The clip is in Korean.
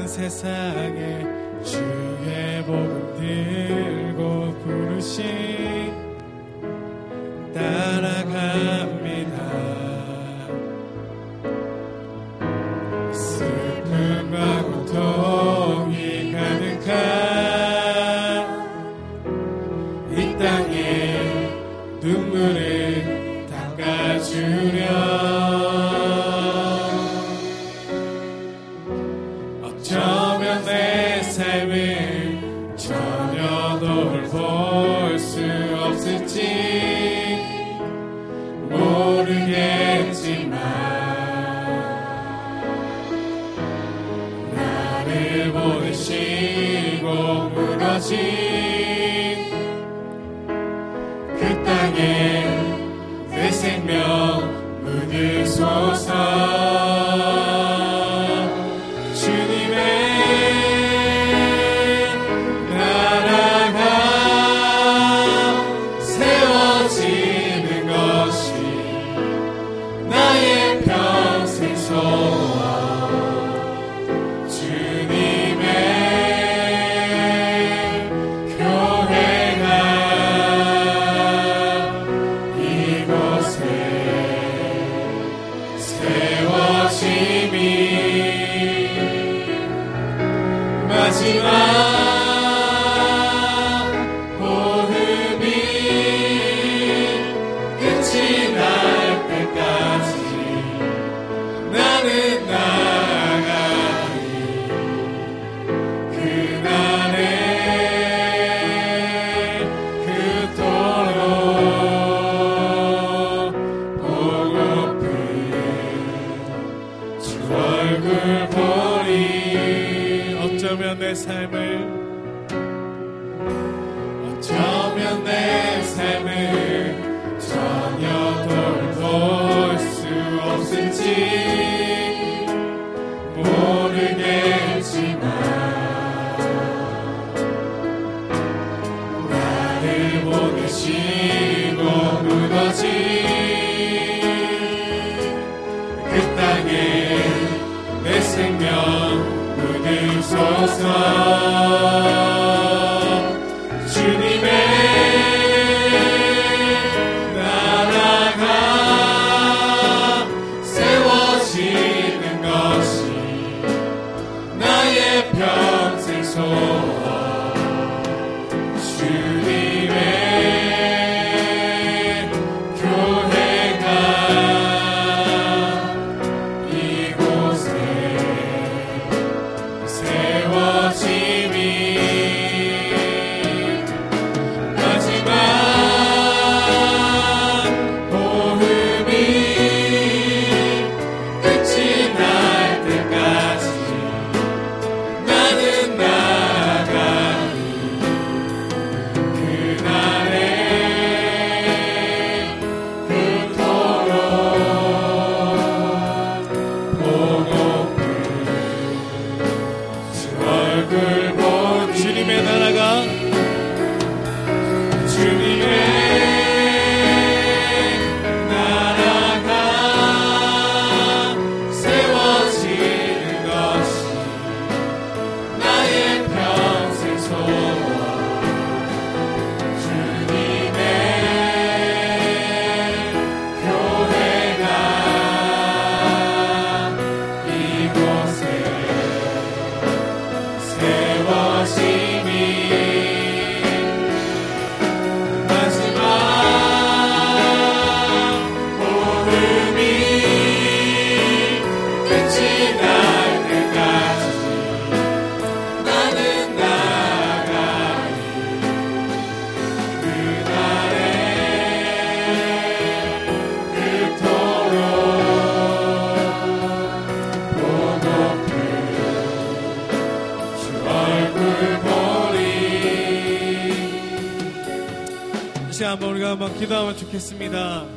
온 세상에 주의 복음 들고 부르시 따라갑니다. 슬픔과 고통이 가득한 이 땅에 눈물을 닦아주려 어쩌면 내 삶을 전혀 돌볼 수 없을지 모르겠지만 나를 보내시고 무너진 그 땅에 내 생명 묻으소서. 어쩌면 내 삶을 전혀 돌볼 수 없을지 모르겠지만 나를 보내시고 무너진 그 땅에 내 생명 묻으소서. 주님의 나라가 세워지는 것이 나의 평생 소원. 주님의 교회가 이곳에 세워짐이 주님의 나라가 세워지는 것이 나의 평생 소원. 주님의 교회가 이곳에 세워짐이 마지막 복음이 끝이 날 때까지 나는 나가리. 그날에 그토록 보고픈 주 얼굴 보리. 다시 한번 우리가 한번 기도하면 좋겠습니다.